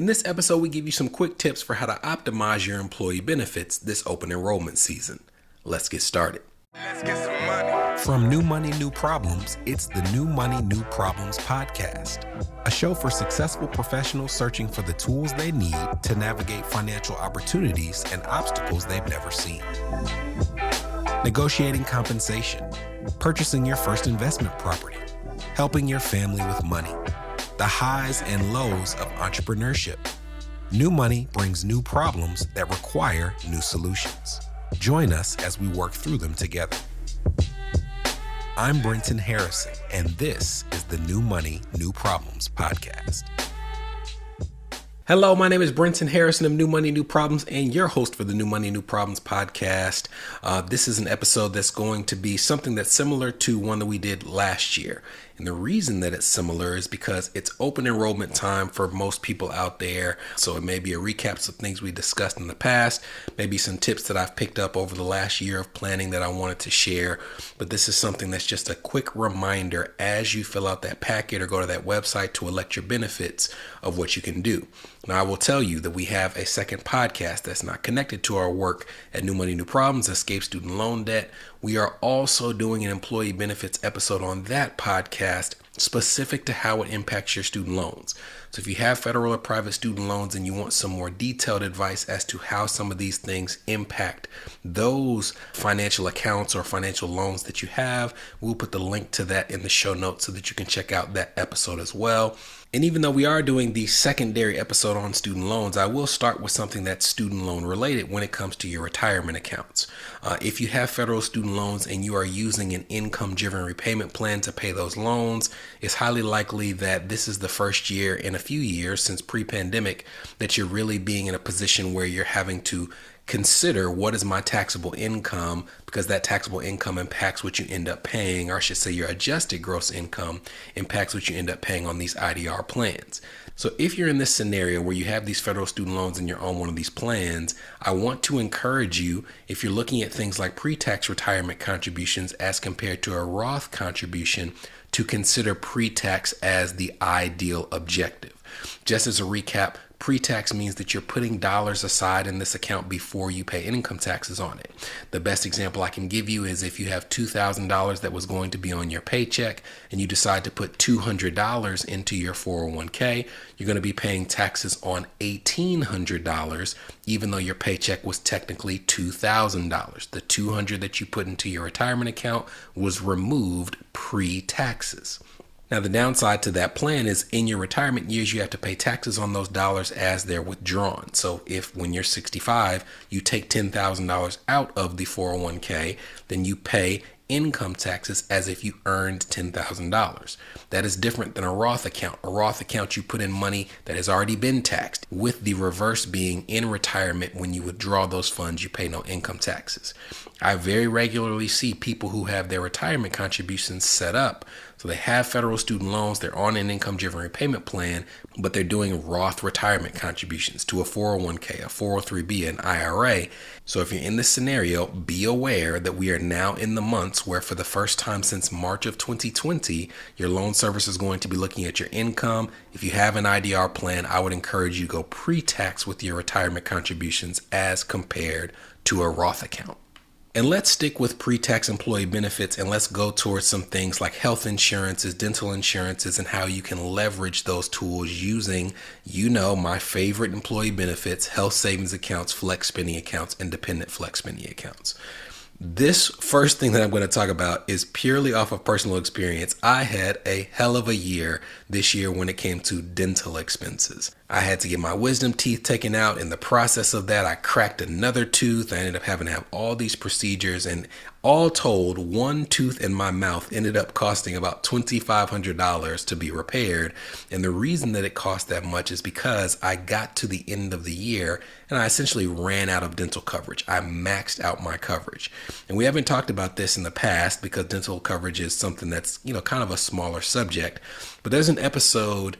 In this episode, we give you some quick tips for how to optimize your employee benefits this open enrollment season. Let's get started. Let's get some money. From New Money, New Problems, it's the New Money, New Problems podcast, a show for successful professionals searching for the tools they need to navigate financial opportunities and obstacles they've never seen. Negotiating compensation, purchasing your first investment property, helping your family with money, the highs and lows of entrepreneurship. New Money brings new problems that require new solutions. Join us as we work through them together. I'm Brenton Harrison, and this is the New Money, New Problems podcast. Hello, my name is Brenton Harrison of New Money, New Problems, and your host for the New Money, New Problems podcast. This is an episode that's going to be something that's similar to one that we did last year. And the reason that it's similar is because it's open enrollment time for most people out there. So it may be a recap of things we discussed in the past, maybe some tips that I've picked up over the last year of planning that I wanted to share. But this is something that's just a quick reminder as you fill out that packet or go to that website to elect your benefits of what you can do. Now, I will tell you that we have a second podcast that's not connected to our work at New Money, New Problems, Escape Student Loan Debt. We are also doing an employee benefits episode on that podcast specific to how it impacts your student loans. So if you have federal or private student loans and you want some more detailed advice as to how some of these things impact those financial accounts or financial loans that you have, we'll put the link to that in the show notes so that you can check out that episode as well. And even though we are doing the secondary episode on student loans, I will start with something that's student loan related when it comes to your retirement accounts. If you have federal student loans and you are using an income-driven repayment plan to pay those loans, it's highly likely that this is the first year in a few years since pre-pandemic that you're really being in a position where you're having to consider what is my taxable income, because that taxable income impacts what you end up paying, or I should say your adjusted gross income impacts what you end up paying on these IDR plans. So if you're in this scenario where you have these federal student loans and you're on one of these plans, I want to encourage you, if you're looking at things like pre-tax retirement contributions as compared to a Roth contribution, to consider pre-tax as the ideal objective. Just as a recap, pre-tax means that you're putting dollars aside in this account before you pay income taxes on it. The best example I can give you is if you have $2,000 that was going to be on your paycheck and you decide to put $200 into your 401k, you're going to be paying taxes on $1,800, even though your paycheck was technically $2,000. The $200 that you put into your retirement account was removed pre-taxes. Now, the downside to that plan is in your retirement years, you have to pay taxes on those dollars as they're withdrawn. So if when you're 65, you take $10,000 out of the 401k, then you pay income taxes as if you earned $10,000. That is different than a Roth account. A Roth account, you put in money that has already been taxed, with the reverse being in retirement, when you withdraw those funds, you pay no income taxes. I very regularly see people who have their retirement contributions set up. So they have federal student loans, they're on an income-driven repayment plan, but they're doing Roth retirement contributions to a 401k, a 403b, an IRA. So if you're in this scenario, be aware that we are now in the months where for the first time since March of 2020, your loan service is going to be looking at your income. If you have an IDR plan, I would encourage you to go pre-tax with your retirement contributions as compared to a Roth account. And let's stick with pre-tax employee benefits and let's go towards some things like health insurances, dental insurances, and how you can leverage those tools using, my favorite employee benefits, health savings accounts, flex spending accounts, and dependent flex spending accounts. This first thing that I'm going to talk about is purely off of personal experience. I had a hell of a year this year when it came to dental expenses. I had to get my wisdom teeth taken out. In the process of that, I cracked another tooth. I ended up having to have all these procedures, and all told, one tooth in my mouth ended up costing about $2,500 to be repaired. And the reason that it cost that much is because I got to the end of the year and I essentially ran out of dental coverage. I maxed out my coverage. And we haven't talked about this in the past because dental coverage is something that's, kind of a smaller subject. But there's an episode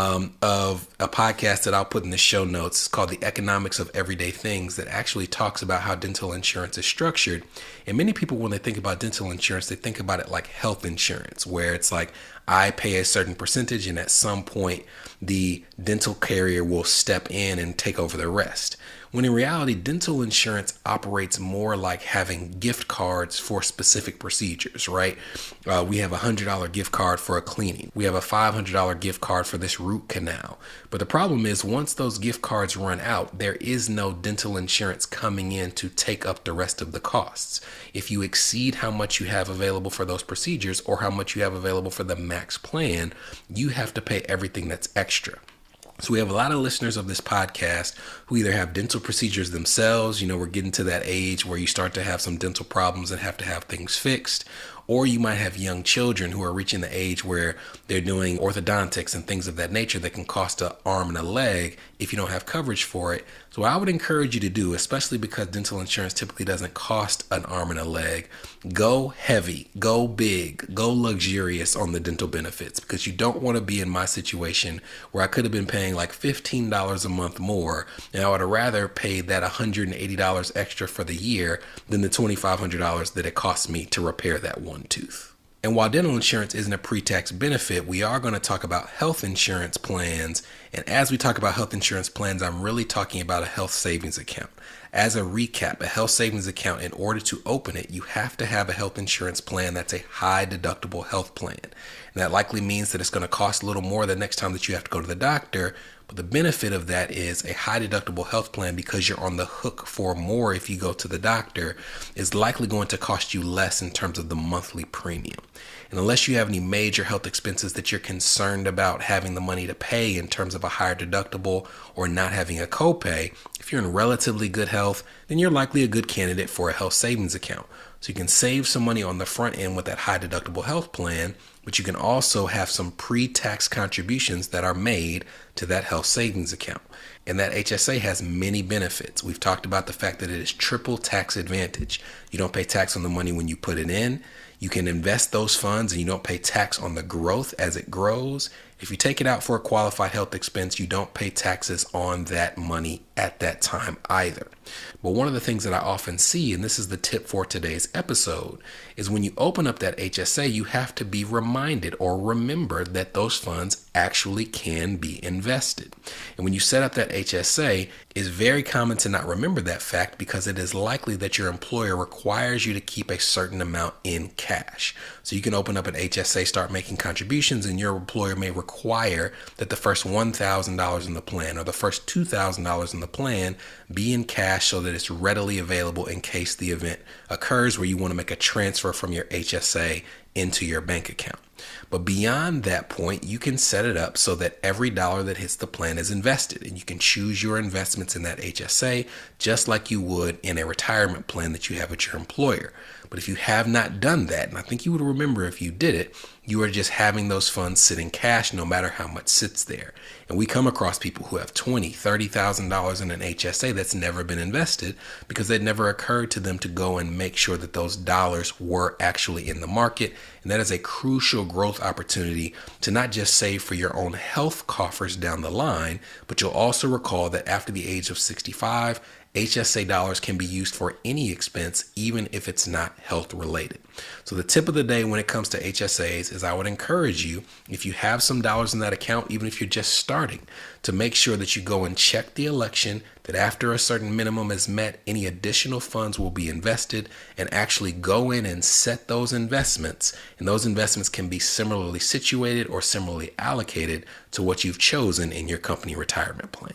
of a podcast that I'll put in the show notes. It's called The Economics of Everyday Things, that actually talks about how dental insurance is structured. And many people, when they think about dental insurance, they think about it like health insurance, where it's like I pay a certain percentage and at some point the dental carrier will step in and take over the rest. When in reality, dental insurance operates more like having gift cards for specific procedures, right? We have a $100 gift card for a cleaning. We have a $500 gift card for this root canal. But the problem is, once those gift cards run out, there is no dental insurance coming in to take up the rest of the costs. If you exceed how much you have available for those procedures or how much you have available for the max plan, you have to pay everything that's extra. So we have a lot of listeners of this podcast who either have dental procedures themselves, we're getting to that age where you start to have some dental problems and have to have things fixed, or you might have young children who are reaching the age where they're doing orthodontics and things of that nature that can cost an arm and a leg if you don't have coverage for it. So what I would encourage you to do, especially because dental insurance typically doesn't cost an arm and a leg, go heavy, go big, go luxurious on the dental benefits, because you don't want to be in my situation where I could have been paying like $15 a month more, and I would have rather paid that $180 extra for the year than the $2,500 that it cost me to repair that one tooth. And while dental insurance isn't a pre-tax benefit, we are going to talk about health insurance plans. And as we talk about health insurance plans, I'm really talking about a health savings account. As a recap, a health savings account, in order to open it, you have to have a health insurance plan that's a high deductible health plan. And that likely means that it's going to cost a little more the next time that you have to go to the doctor. But the benefit of that is a high deductible health plan, because you're on the hook for more if you go to the doctor, is likely going to cost you less in terms of the monthly premium. And unless you have any major health expenses that you're concerned about having the money to pay in terms of a higher deductible or not having a copay, if you're in relatively good health, then you're likely a good candidate for a health savings account. So you can save some money on the front end with that high deductible health plan, but you can also have some pre-tax contributions that are made to that health savings account. And that HSA has many benefits. We've talked about the fact that it is triple tax advantage. You don't pay tax on the money when you put it in. You can invest those funds and you don't pay tax on the growth as it grows. If you take it out for a qualified health expense, you don't pay taxes on that money at that time either. But one of the things that I often see, and this is the tip for today's episode, is when you open up that HSA, you have to be reminded or remember that those funds actually can be invested. And when you set up that HSA, it's very common to not remember that fact, because it is likely that your employer requires you to keep a certain amount in cash. So you can open up an HSA, start making contributions, and your employer may require that the first $1,000 in the plan or the first $2,000 in the plan be in cash, so that it's readily available in case the event occurs where you want to make a transfer from your HSA into your bank account. But beyond that point, you can set it up so that every dollar that hits the plan is invested, and you can choose your investments in that HSA just like you would in a retirement plan that you have with your employer. But if you have not done that, and I think you would remember if you did it, you are just having those funds sit in cash no matter how much sits there. And we come across people who have $20,000, $30,000 in an HSA that's never been invested because it never occurred to them to go and make sure that those dollars were actually in the market. And that is a crucial growth opportunity to not just save for your own health coffers down the line, but you'll also recall that after the age of 65, HSA dollars can be used for any expense, even if it's not health related. So the tip of the day when it comes to HSAs is I would encourage you, if you have some dollars in that account, even if you're just starting, to make sure that you go and check the election, that after a certain minimum is met, any additional funds will be invested, and actually go in and set those investments. And those investments can be similarly situated or similarly allocated to what you've chosen in your company retirement plan.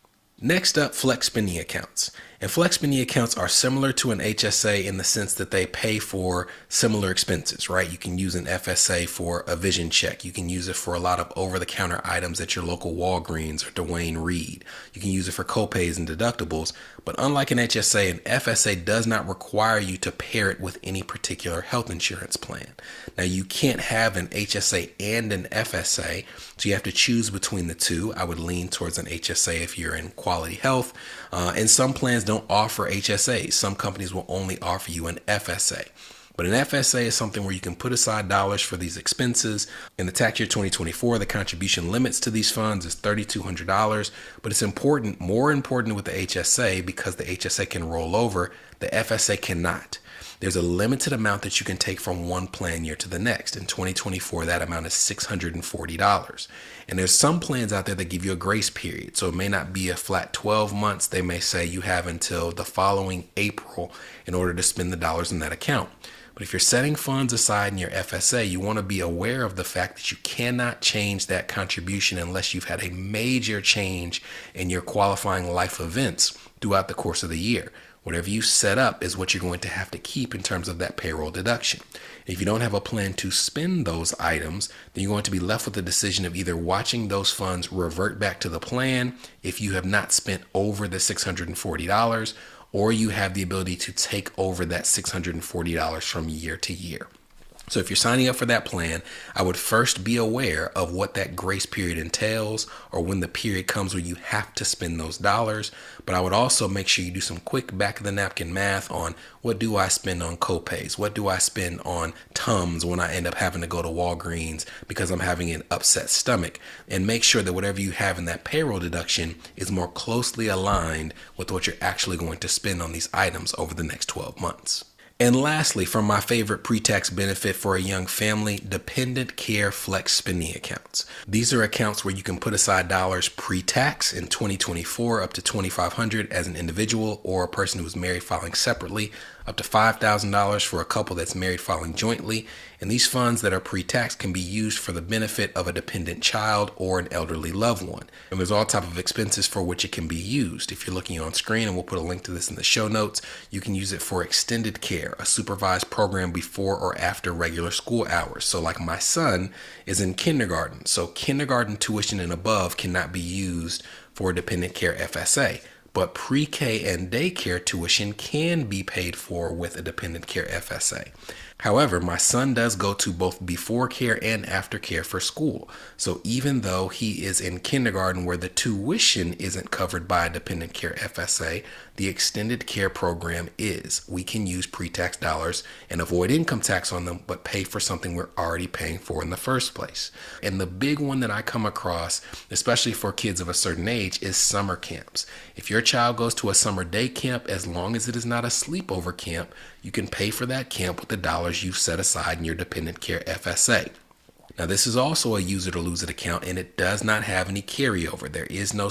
Next up, flex spending accounts. And flex spending accounts are similar to an HSA in the sense that they pay for similar expenses, right? You can use an FSA for a vision check. You can use it for a lot of over-the-counter items at your local Walgreens or Duane Reade. You can use it for copays and deductibles. But unlike an HSA, an FSA does not require you to pair it with any particular health insurance plan. Now, you can't have an HSA and an FSA, so you have to choose between the two. I would lean towards an HSA if you're in quality health. And some plans don't offer HSAs. Some companies will only offer you an FSA. But an FSA is something where you can put aside dollars for these expenses. In the tax year 2024, the contribution limits to these funds is $3,200. But it's important, more important with the HSA, because the HSA can roll over, the FSA cannot. There's a limited amount that you can take from one plan year to the next. In 2024, that amount is $640. And there's some plans out there that give you a grace period. So it may not be a flat 12 months. They may say you have until the following April in order to spend the dollars in that account. But if you're setting funds aside in your FSA, you want to be aware of the fact that you cannot change that contribution unless you've had a major change in your qualifying life events throughout the course of the year. Whatever you set up is what you're going to have to keep in terms of that payroll deduction. If you don't have a plan to spend those items, then you're going to be left with the decision of either watching those funds revert back to the plan if you have not spent over the $640, or you have the ability to take over that $640 from year to year. So if you're signing up for that plan, I would first be aware of what that grace period entails, or when the period comes where you have to spend those dollars. But I would also make sure you do some quick back of the napkin math on what do I spend on copays? What do I spend on Tums when I end up having to go to Walgreens because I'm having an upset stomach? And make sure that whatever you have in that payroll deduction is more closely aligned with what you're actually going to spend on these items over the next 12 months. And lastly, from my favorite pre-tax benefit for a young family, Dependent Care Flex Spending Accounts. These are accounts where you can put aside dollars pre-tax in 2024 up to $2,500 as an individual or a person who is married filing separately, up to $5,000 for a couple that's married filing jointly. And these funds that are pre-tax can be used for the benefit of a dependent child or an elderly loved one. And there's all type of expenses for which it can be used. If you're looking on screen, and we'll put a link to this in the show notes, you can use it for extended care, a supervised program before or after regular school hours. So like my son is in kindergarten, so kindergarten tuition and above cannot be used for dependent care FSA. But pre-K and daycare tuition can be paid for with a dependent care FSA. However, my son does go to both before care and after care for school. So even though he is in kindergarten where the tuition isn't covered by a dependent care FSA, the extended care program is. We can use pre-tax dollars and avoid income tax on them, but pay for something we're already paying for in the first place. And the big one that I come across, especially for kids of a certain age, is summer camps. If your child goes to a summer day camp, as long as it is not a sleepover camp, you can pay for that camp with the dollars you've set aside in your dependent care FSA. Now, this is also a use it or lose it account, and it does not have any carryover. There is no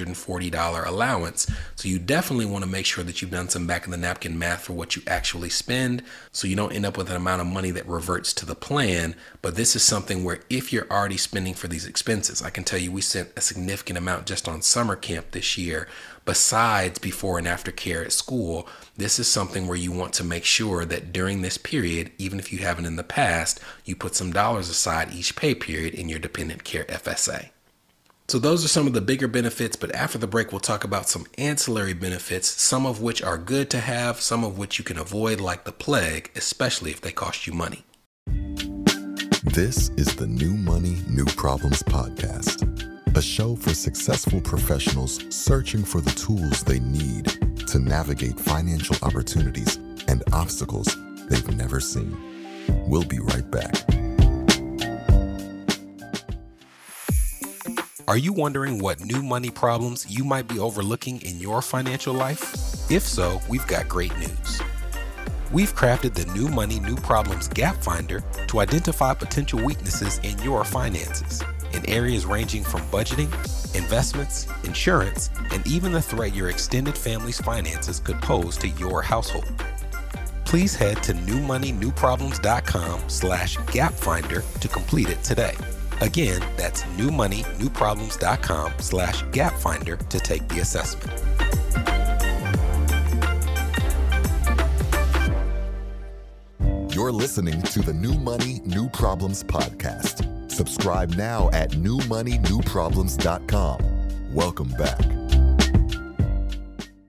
$640 allowance. So you definitely want to make sure that you've done some back of the napkin math for what you actually spend, so you don't end up with an amount of money that reverts to the plan. But this is something where if you're already spending for these expenses, I can tell you we spent a significant amount just on summer camp this year. Besides before and after care at school, this is something where you want to make sure that during this period, even if you haven't in the past, you put some dollars aside each pay period in your dependent care FSA. So those are some of the bigger benefits, but after the break, we'll talk about some ancillary benefits, some of which are good to have, some of which you can avoid like the plague, especially if they cost you money. This is the New Money, New Problems podcast, a show for successful professionals searching for the tools they need to navigate financial opportunities and obstacles they've never seen. We'll be right back. Are you wondering what new money problems you might be overlooking in your financial life? If so, we've got great news. We've crafted the New Money, New Problems Gap Finder to identify potential weaknesses in your finances in areas ranging from budgeting, investments, insurance, and even the threat your extended family's finances could pose to your household. Please head to newmoneynewproblems.com/gapfinder to complete it today. Again, that's newmoneynewproblems.com/gapfinder to take the assessment. You're listening to the New Money, New Problems podcast. Subscribe now at newmoneynewproblems.com. Welcome back.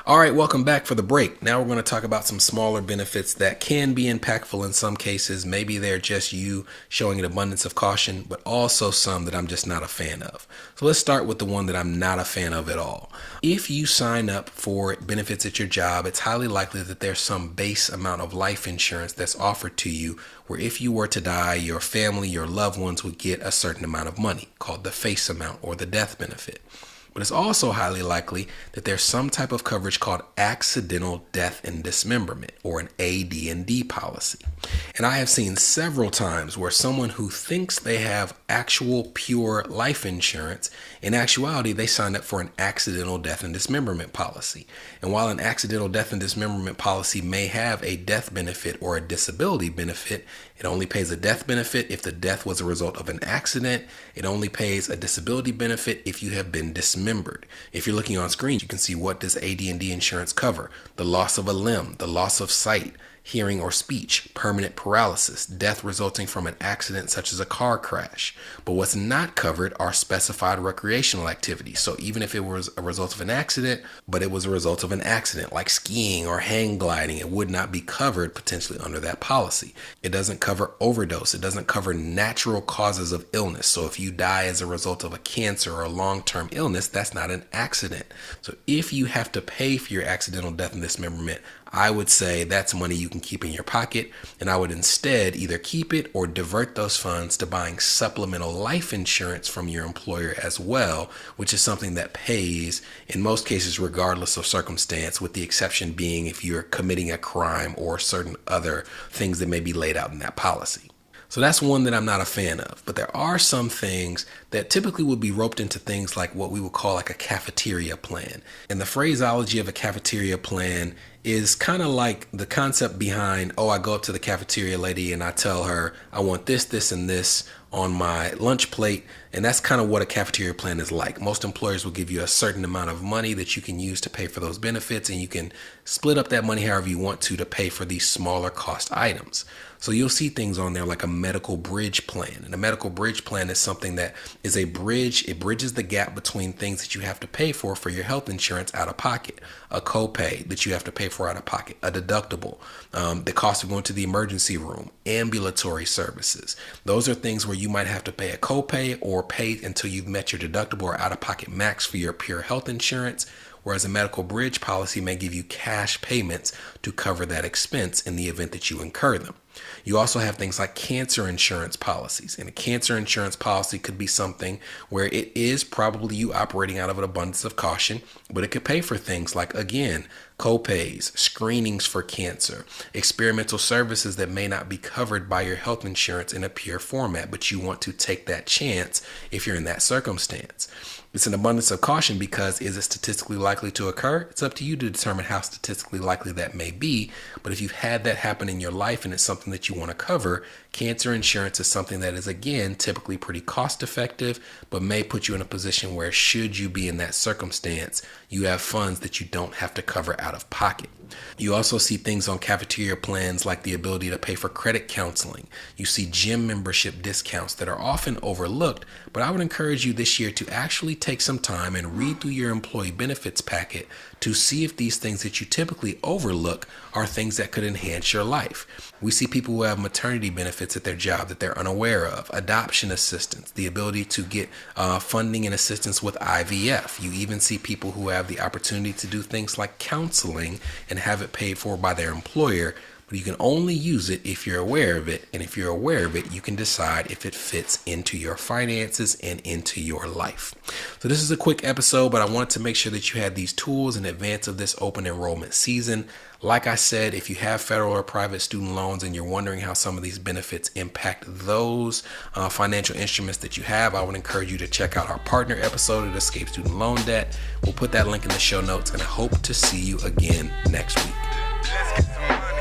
All right, welcome back for the break. Now we're going to talk about some smaller benefits that can be impactful in some cases. Maybe they're just you showing an abundance of caution, but also some that I'm just not a fan of. So let's start with the one that I'm not a fan of at all. If you sign up for benefits at your job, it's highly likely that there's some base amount of life insurance that's offered to you where if you were to die, your family, your loved ones would get a certain amount of money called the face amount or the death benefit. But it's also highly likely that there's some type of coverage called accidental death and dismemberment, or an AD&D policy. And I have seen several times where someone who thinks they have actual pure life insurance, in actuality, they signed up for an accidental death and dismemberment policy. And while an accidental death and dismemberment policy may have a death benefit or a disability benefit, it only pays a death benefit if the death was a result of an accident. It only pays a disability benefit if you have been dismembered. If you're looking on screen, you can see what does AD&D insurance cover: the loss of a limb, the loss of sight, hearing or speech, permanent paralysis, death resulting from an accident such as a car crash. But what's not covered are specified recreational activities. So even if it was a result of an accident, but it was a result of an accident like skiing or hang gliding, it would not be covered potentially under that policy. It doesn't cover overdose. It doesn't cover natural causes of illness. So if you die as a result of a cancer or a long-term illness, that's not an accident. So if you have to pay for your accidental death and dismemberment, I would say that's money you can keep in your pocket, and I would instead either keep it or divert those funds to buying supplemental life insurance from your employer as well, which is something that pays in most cases regardless of circumstance, with the exception being if you're committing a crime or certain other things that may be laid out in that policy. So that's one that I'm not a fan of. But there are some things that typically would be roped into things like what we would call like a cafeteria plan. And the phraseology of a cafeteria plan is kind of like the concept behind, I go up to the cafeteria lady and I tell her I want this, this, and this on my lunch plate. And that's kind of what a cafeteria plan is like. Most employers will give you a certain amount of money that you can use to pay for those benefits, and you can split up that money however you want to pay for these smaller cost items. So you'll see things on there like a medical bridge plan. And a medical bridge plan is something that is a bridge. It bridges the gap between things that you have to pay for your health insurance out of pocket, a copay that you have to pay for out of pocket, a deductible, the cost of going to the emergency room, ambulatory services. Those are things where you might have to pay a copay or pay until you've met your deductible or out of pocket max for your pure health insurance. Whereas a medical bridge policy may give you cash payments to cover that expense in the event that you incur them. You also have things like cancer insurance policies. And a cancer insurance policy could be something where it is probably you operating out of an abundance of caution, but it could pay for things like, again, copays, screenings for cancer, experimental services that may not be covered by your health insurance in a pure format, but you want to take that chance if you're in that circumstance. It's an abundance of caution because is it statistically likely to occur? It's up to you to determine how statistically likely that may be. But if you've had that happen in your life and it's something that you want to cover, cancer insurance is something that is, again, typically pretty cost effective, but may put you in a position where should you be in that circumstance, you have funds that you don't have to cover out of pocket. You also see things on cafeteria plans like the ability to pay for credit counseling. You see gym membership discounts that are often overlooked, but I would encourage you this year to actually take some time and read through your employee benefits packet to see if these things that you typically overlook are things that could enhance your life. We see people who have maternity benefits at their job that they're unaware of, adoption assistance, the ability to get funding and assistance with IVF. You even see people who have the opportunity to do things like counseling and have it paid for by their employer, but you can only use it if you're aware of it. And if you're aware of it, you can decide if it fits into your finances and into your life. So this is a quick episode, but I wanted to make sure that you had these tools in advance of this open enrollment season. Like I said, if you have federal or private student loans and you're wondering how some of these benefits impact those financial instruments that you have, I would encourage you to check out our partner episode at Escape Student Loan Debt. We'll put that link in the show notes, and I hope to see you again next week. Let's get some money.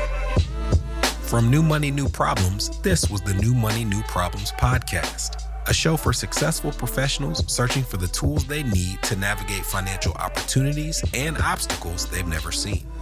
From New Money, New Problems, this was the New Money, New Problems podcast, a show for successful professionals searching for the tools they need to navigate financial opportunities and obstacles they've never seen.